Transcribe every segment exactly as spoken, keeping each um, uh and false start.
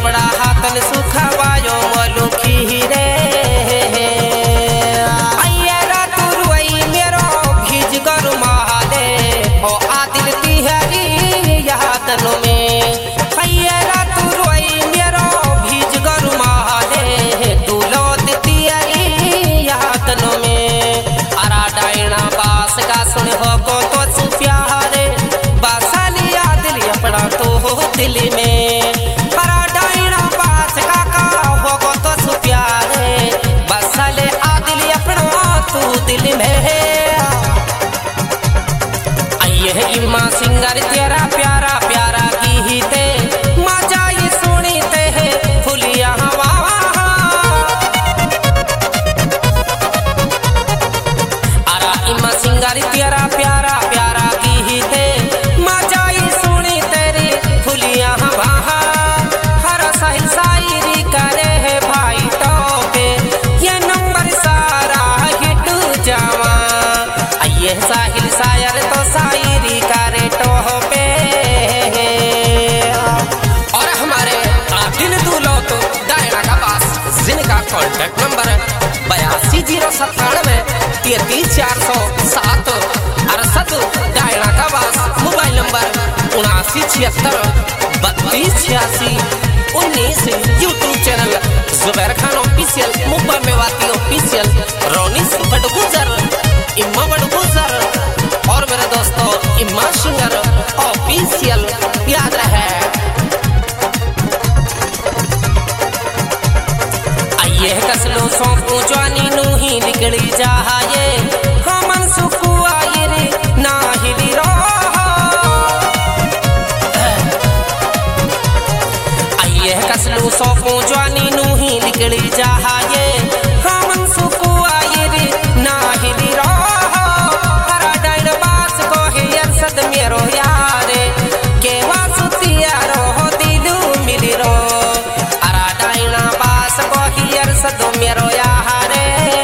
अपना हाथन सुखावायो मलुखी रे अयरा तुरुई मेरो भीज कर महाले ओ आदिल तिहरी यातन में अयरा तुरुई मेरो भीज कर महाले दुलोत तिहरी यातन में अरा डायना बास का सुन हो को तो सुप्यारे बासाली आदिल अपना तो हो दिल में अरा डायना बास का का हो को तो सुप्यारे बासाले आदिल अपना तो दिल में आइए इम्मा सिंगर तेरा प्यारा प्यारा गीते मजा ये सुनते हैं फुलिया हवा अरा इम्मा सिंगर तेरा प्यारा प्यारा गीते मजा ये सुनी तेरी फुलिया हवा हर साहिल शायरी करे है भाई टोपे ये नंबर सारा हिट जावा आइए साहिल शायर तो शायरी करे टोपे और हमारे दिल दूलो तो डायना का पास जिनका कॉन्टेक्ट नंबर बयासी जीरो सत्तानवे तैतीस चार सौ सात अड़सठ डायना का पास मोबाइल नंबर उनासी छिहत्तर बत्तीस छियासी उन्नीस YouTube channel Zubair Khan official Mumbai में वाती ऑफिशियल रोनिस बड़गुजर इम्मा बड़गुजर और मेरे दोस्तों इम्मा सिंगर ऑफिशियल याद रहे आइए कसलो सौंपू जानी नू ही निकली जाए हमन सुकू आए रे ना हिली रो आइए कसलो सौंपू जानी नू ही निकली जाए हमन सुकू आए रे ना हिली रो हरा डाइन बास को ही अरसद मेरो यारे के वासुतिया रो दिलू मिली रो हरा डाइन बास को ही अरसद मेरो यारे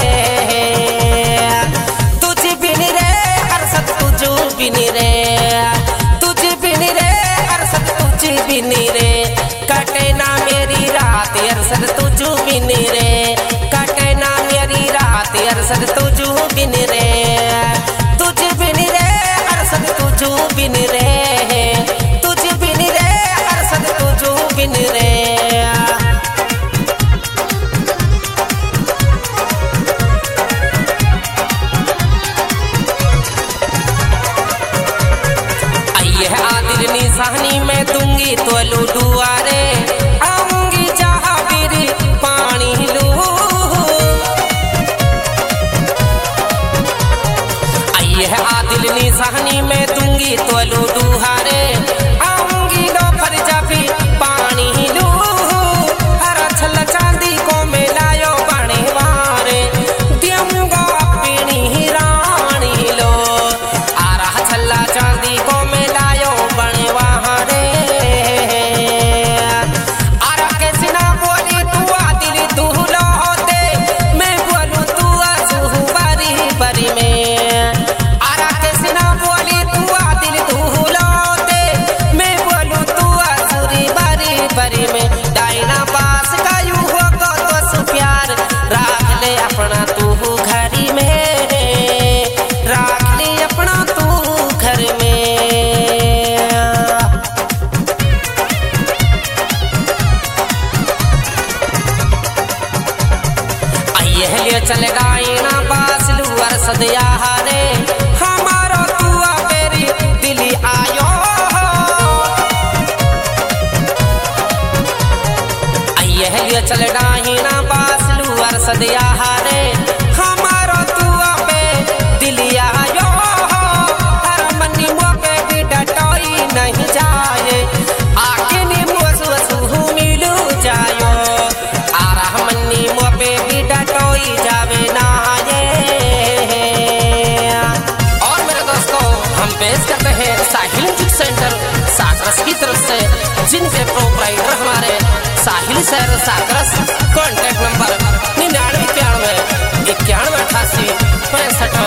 तुझे बिन रे अरसद तुझू बिन रे तुझे बिन रे अरसद तुझे बिन रे कटे ना मेरी रात अरसद तुझू बिन रे कटे ना मेरी रात अरसद तुझू बिन रे तुझे बिन रे अरसद तुझू बिन रे तुझे बिन रे अरसद तुझू बिन रे आइए आदिल निशानी में दूंगी तो लुडुआरे आऊंगी जहाँ बिरी पानी लू आइए आदिल निशानी में दूंगी तो लुडुआरे आऊंगी लो फर जाबी पानी लू हरा छल चांदी को मिलायो बने वारे दियंगा पीनी रानी लो आरा छल्ला चांदी को मिलायो बने वारे आरा कैसे ना बोली तू आदिल तू लो होते मैं बोलूं तू आजू बारी बारी में आरा कैसे ना बोली तू आदिल तू लो होते मैं बोलूं तू आजूरी बारी बारी में डायना पास का यू हो को तो सु प्यार राख ले अपना तू घरी में राख ले अपना तू घर में आइए ले चले डायना बास लुअर सदया रे हमारो तू तेरी दिली आयो आइए ले चले डायना बास लुअर सदया रे हमारो तू पे दिली आयो हर मनी मोके भी डटोई नहीं जाए आके नी मुसु वसु मिलू जायो आरा मनी मोपे भी डटोई जावे ना ये और मेरे दोस्तों हम पेश करते हैं साहिल म्यूजिक सेंटर साकरस की तरफ से जिनके प्रोपराइटर हमारे साहिल सर साकरस कॉन्टेक्ट नंबर निन्यानवे इक्यानवे इक्यानवे अठासी पैंसठ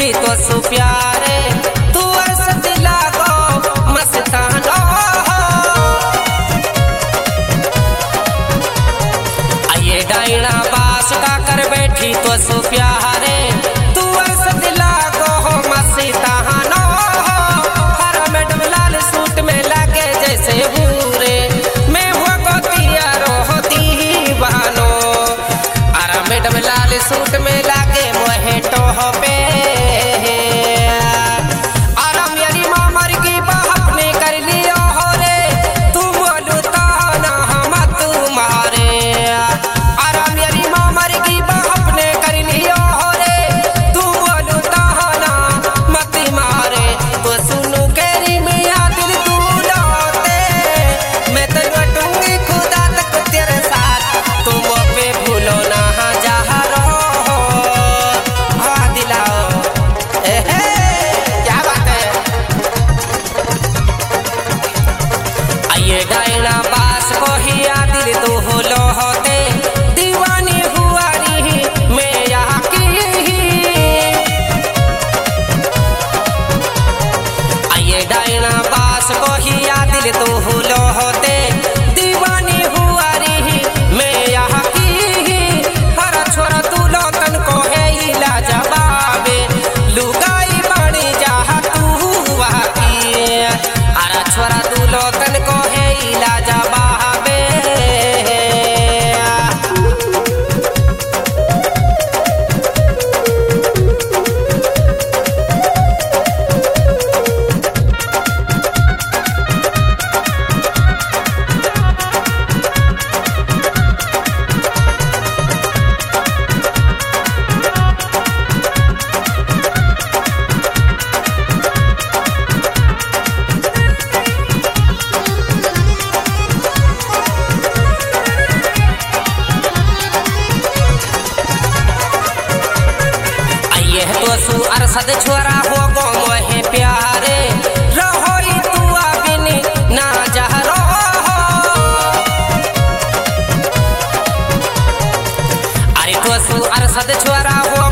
बैठी तो सु प्यारे तू अर्स दिला दो मस्ताना आइए डाइना बास का कर बैठी तो सु प्यारे तू अर्स दिला दो मस्ताना हर मैडम लाल सूट में लागे जैसे पूरे मैं हुआ गोतिया रोती बहनो अरे मैडम लाल सूट में लागे मोहे टोह पे डाइना बास को हिया दिल तू होलो होते दीवानी हुआ रही मैं यहाँ की आइए डाइना बास को हिया दिल तू होलो होते दीवानी हुआ रही मैं यहाँ की हर छोरा तू लोकन को है इला जवाबे लुगाई बनी जहा तू वहाँ की हर छोरा तू लोकन को तो अरसद छोरा हो गो मोहे प्यारे रहोई तू बिन ना जहरो अरे तो अरसद छोरा हो